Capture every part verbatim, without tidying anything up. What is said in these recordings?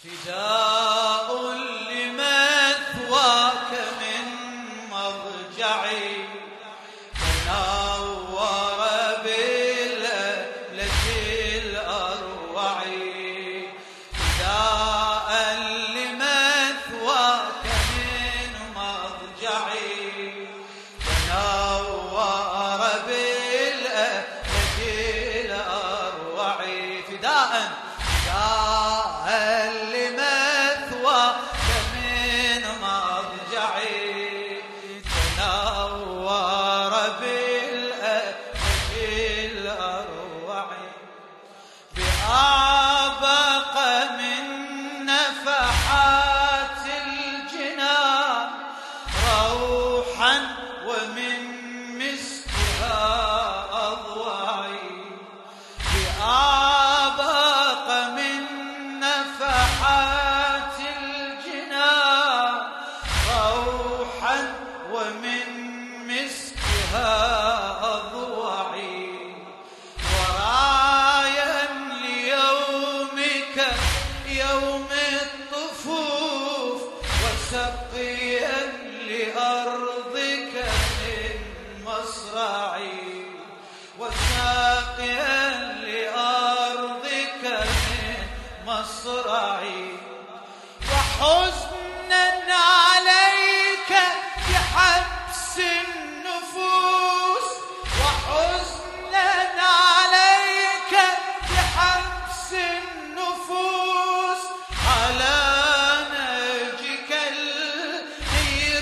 فداء لمثواك من مضجعي تنور بالليلة الأروع فداء لمثواك من مضجعي تنور بالليلة الأروع فداء لمثواك من مضجعي تنور بالأبد الأروع بأعبق من نفحات الجنان روحا ومن مسكها أضوعي بأعبق من نفحات الجنان روحا ومن مسكها أضوعي ورايا ليومك يوم الطفوف وسقيا لأرضك من مصرعي وساقيا لأرضك من مصرعي وحزنا عليك بحبس النفوس وحزنا عليك بحبس النفوس على نهجك النير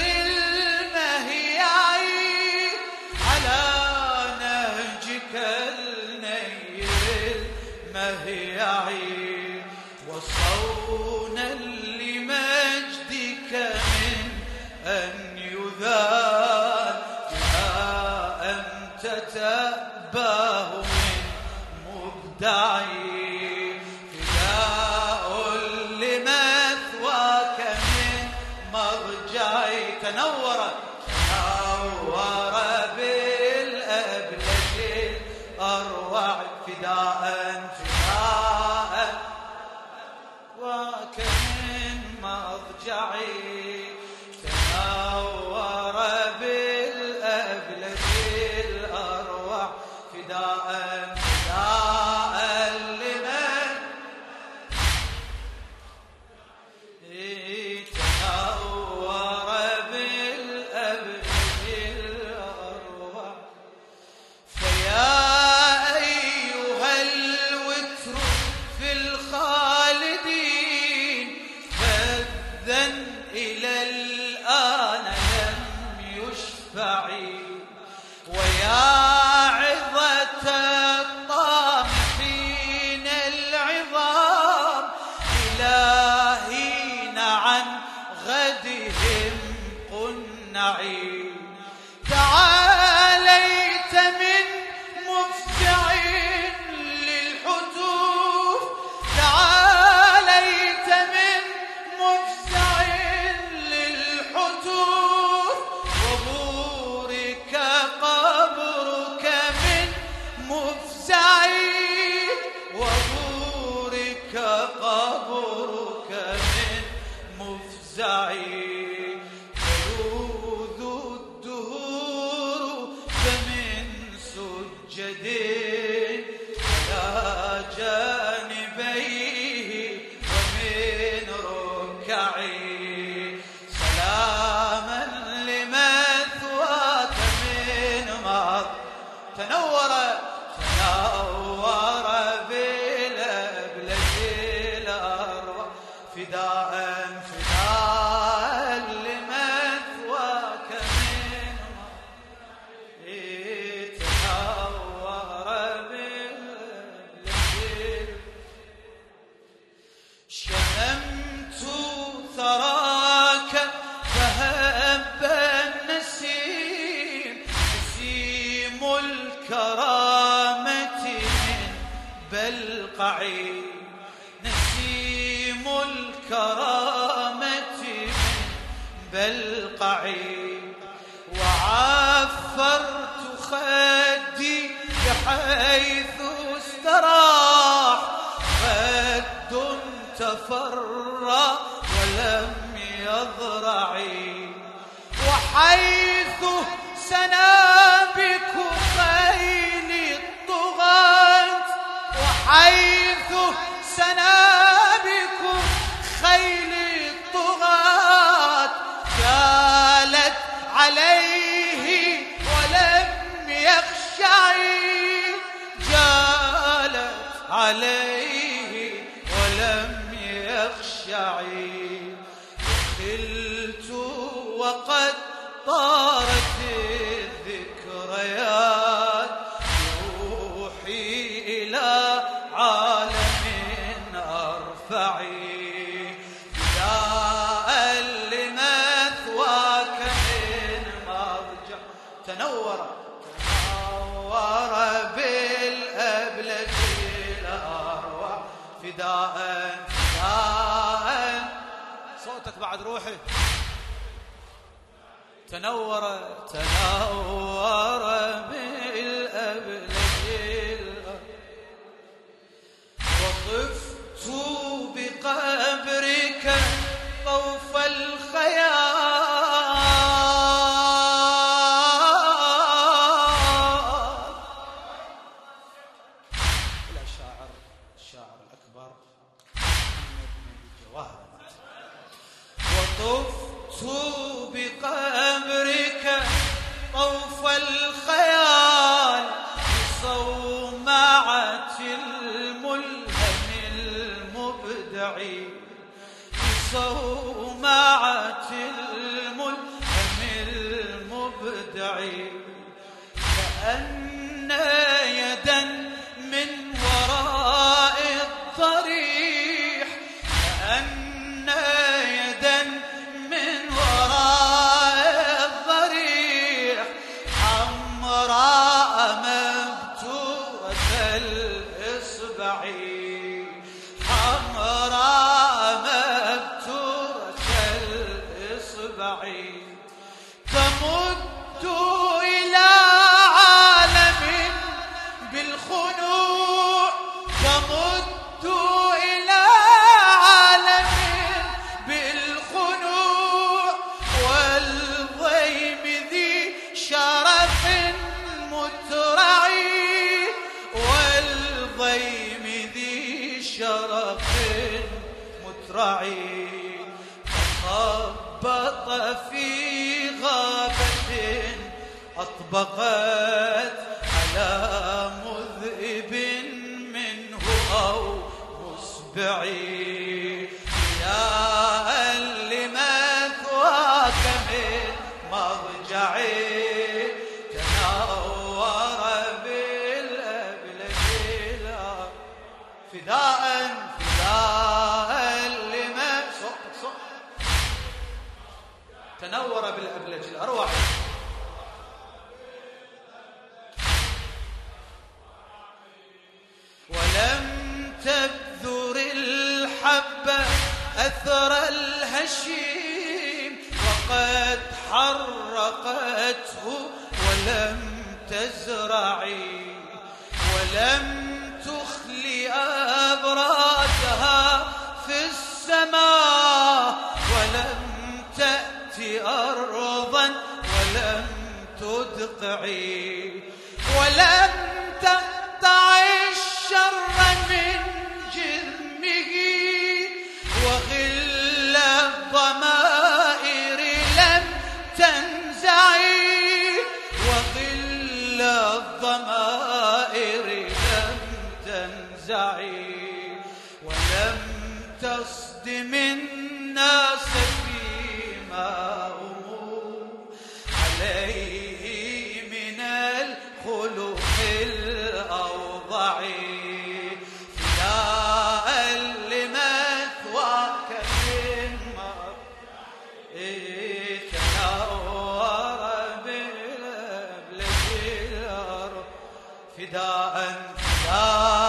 المهيعي على نهجك النير المهيعي وصونا لمجدك من أن يذال بها أنت تأباه من مبدعي فداء لمثواك من مضجعي تنور تنور بالأبلج الأروع فداء فداء وك من مضجعي تنور بالأبلج الأروع فداء فداء لمن تنور بالأبلج الأروع فيا أيها الوتر في الخالدين فذا إلى الآن لم يشفعي ويا عظة الطامحين العظام إلهين عن غدهم قنعي تعاليت من مفزع للحتوف تعاليت من مفزع للحتوف وبورك قبرك من مفزعي وبورك قبرك من مفزعي تلوذ الدهور فمن سجدين على جانبيه ومن ركعي سلاما لمثواك من مض تنور تنور بالأبلج الأروع فداء فداء لمثواك من مض تنور بالأبلج شممت ثراك فهب النسيم نسيم الكرامة من بلقعي نسيم الكرامة من بلقعي وعفرت خدي بحيث استراح خد تفرى ولم يضرع، وحيث سنابك خيل الطغاة، وحيث سنابك خيل الطغاة جالت عليه ولم يخشعي، جالت عليه ولم يخشعي. قلت وقد طارت الذكريات روحي إلى عالم أرفعي، فداء لمثواك من مرجع تنور تنور بالأبلج الأروع، فداء فداء صوتك بعد روحي، تنور تنور بالأبلج وطفت بقبرك طوف الخيال. إلى شاعر الشاعر الأكبر محمد بن الجواهر. وطفت بقبرك طوف الخيال بصومعة الملهم المبدع، بصومعة الملهم المبدع، كأن يدا من وراء الضريح، كأن يدا من وراء الضريح، حمراء مبتورة الإصبع، حمراء مبتورة الإصبع، تمد إلى عالم بالخنوع، تمد إلى عالم بالخنوع، والضيم ذي شرف مترعي، والضيم ذي شرف مترعي، تخبط في غابة أطبقت على مذئب منه أو مسبعي، يا لمثواك من مرجعي، تنور بالأبلج فداء فداء لما صوتك صوت تنور بالأبلج الأروع. ولم تبذر الحبة أثر الهشيم، وقد حرقته ولم تزرعي، ولم تخلي أبراتها في السماء، ولم تأتي أرضا ولم تدقعي، ولم تقطع الشر من جرمه، وغل الضمائر لم تنزعي، وغل الضمائر لم تنزعي، ولم تصدم الناس فيما هم عليه من الخلق الأوضع، فداء لمثواك من مرجع، تنور بالأبلج الأروع، فداء فداء